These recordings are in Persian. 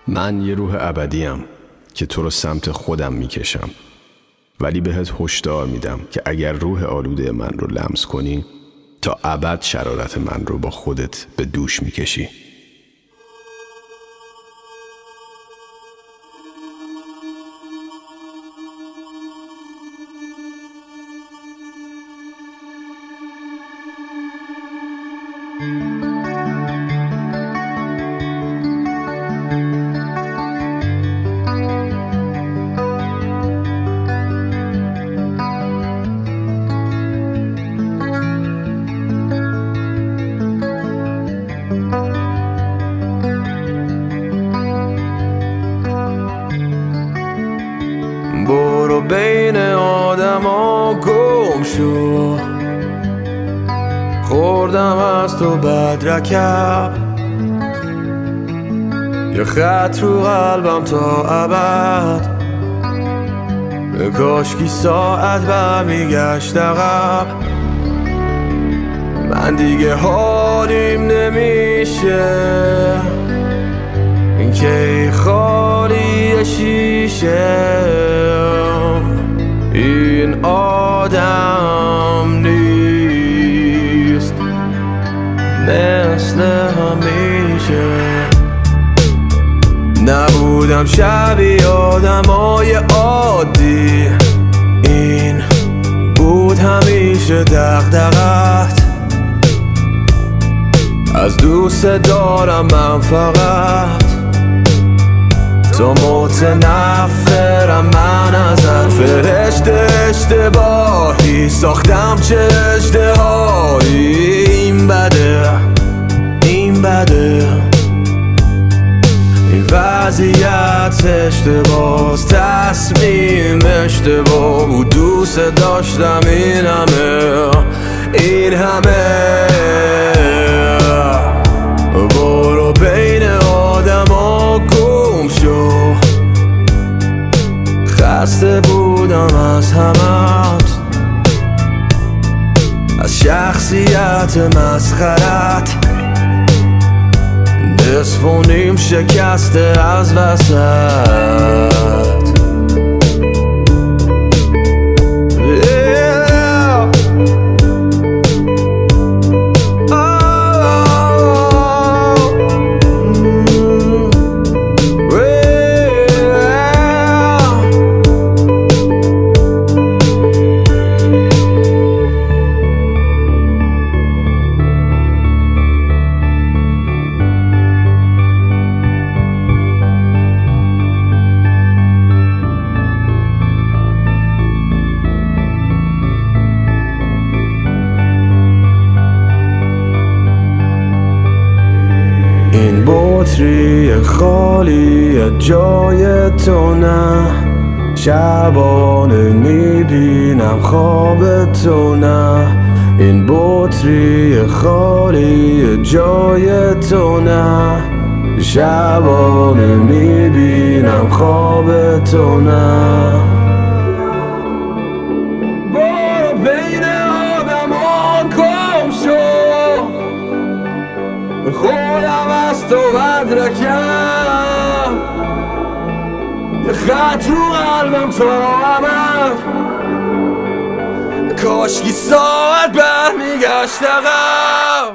من یه روح ابدیم که تو رو سمت خودم میکشم، ولی بهت هشدار میدم که اگر روح آلوده من رو لمس کنی تا ابد شرارت من رو با خودت به دوش میکشی. برو بین آدم ها گم شو، خوردم از تو بدرکب، یه خط رو قلبم تا ابد، کاشکی ساعت برمیگشت عقب. من دیگه حالیم نمیشه، این که خالی شیشه، این آدم نیست مثل همیشه. نبودم شبیه آدمای عادی، این بود همیشه دغدغت. از دوست دارم من فقط، تو متنفرم من ازت. فرشته اشتباهی ساختم، چه اشتهایی، این بده این بده، این وضعیت اشتباس، تصمیم اشتباه بود. دوست داشتم این همه برو بین آدم ها گم شو، خسته بودم از همت، از شخصیت مسخرت. نصف و نیم شکسته از وسط. این بطری خالی جای تو نه، شبانه میبینم خواب تو نه. این بطری خالی جای تو نه، شبانه میبینم خواب تو نه. برو بین آدم ها گم شو، خودم از تو بدرکم، یه خط رو قلبم تا ابد، کاشکی ساعت برمیگشت عقب.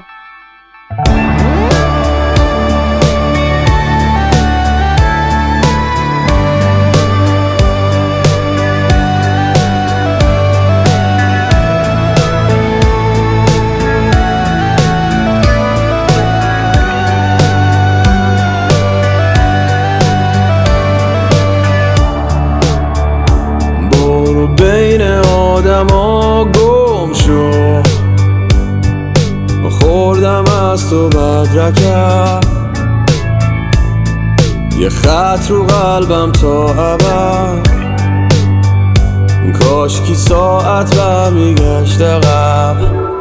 بین آدم ها گم شو، خوردم از تو بدرکب، یه خط رو قلبم تا ابد، کاشکی ساعت برمیگشت عقب.